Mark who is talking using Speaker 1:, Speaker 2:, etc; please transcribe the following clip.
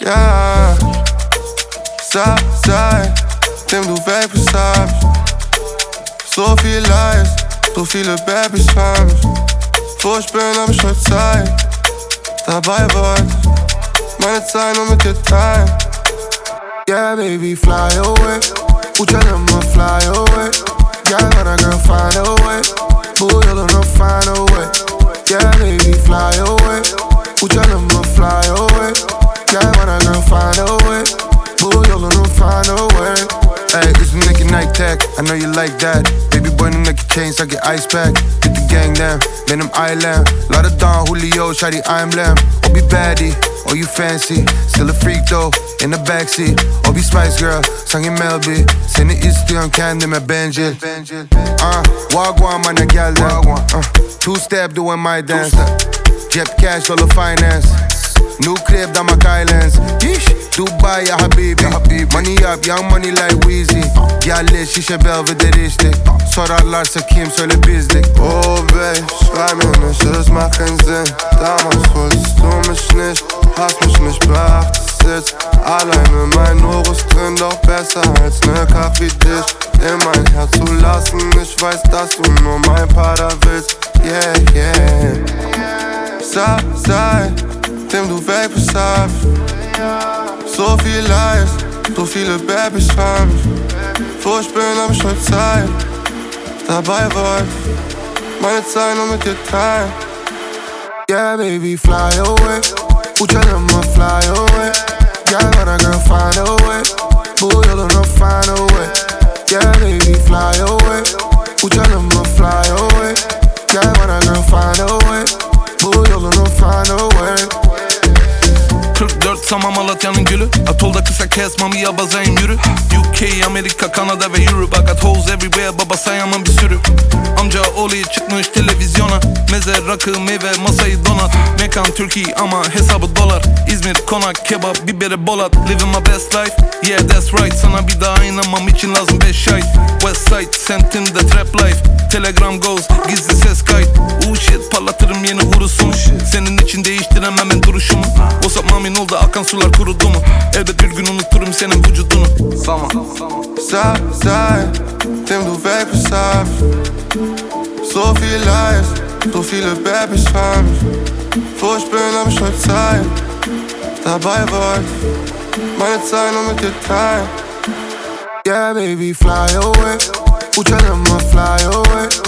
Speaker 1: Ja, seitdem du weg bist, hab ich so viel Leid, so viele Babys für mich. Wo ich bin, hab ich heute Zeit. Dabei wollte ich meine Zeit nur mit dir teilen. Yeah, baby, fly away. Uçalım fly away. Yeah, gonna girl, find a way. Bu yolunu find a way. Yeah, baby, fly away. Uçalım fly away. Yeah, gonna girl, find a way. Bu yolunu find a way. Hey, üstündeki Nike tag, I know you like that. Baby boynumdaki chain sanki ice pack. Hit the gang down, benim ailem. Lotta Don, Julio, shawty I'm lamb. O bir baddie, oh you fancy. Still a freak though, in the backseat. O bir Spice Girl, sanki Mel B. Seni istiyorum kendime bencil. Wagwan bana geldim. Two step doing my dance. Cep cash dolu finance. New crib damak islands. Dubai ya habibi. Money up, young money like Weezy. Gel şişe Belvedere içtik. Sorarlarsa kim söyle bizdik. Oh babe, schreib mir nicht, es macht keinen Sinn. Damals wolltest du mich nicht, hast mich nicht beachtet, sitzt allein in mein Horus drin, doch besser als ne Kach wie dich. In mein Herz zu lassen, ich weiß, dass du nur mein Pader willst. Yeah, yeah. Seitdem du weg bist, hab ich so viel Leid, so viele Babys für mich. Wo ich bin, hab ich heute Zeit. Dabei wollte ich meine Zeit nur mit dir teilen. Yeah, baby, fly away. Uçalım fly away. Yeah, gonna girl, find a way. Bu yolunu find a way. Yeah, baby, fly away. Uçalım fly away. Yeah, gonna girl, find a way. Bu yolunu find a way.
Speaker 2: 44 Sama Malatya'nın gülü. Atolda kısa kes mami ya bazayım yürü. UK, Amerika, Kanada ve Europe. I got hoes everywhere baba sayamam bir sürü. Amca Oli çıkmış televizyona. Meze, rakı, meyve, masayı donat. Mekan Türkiye ama hesabı dolar. İzmir, konak, kebap, biberi, bolat. Living my best life, yeah that's right. Sana bir daha inanmam için lazım 5 ay. West side, semtinde trap life. Telegram goes, gizli ses kayıt. Shit, parlatırım yeni vurusun. Senin için değiştiremem ben duruşumu. WhatsApp mamin oldu, akan sular kurudu mu? Elbet bir gün unuturum senin vücudunu. Sama.
Speaker 1: Seitdem du weg bist, hab ich so viel Leid, so viele Babys für mich. Wo ich bin, hab ich heute Zeit. Dabei wollte ich meine Zeit nur mit dir teilen. Yeah, baby, fly away. Uçalım fly away.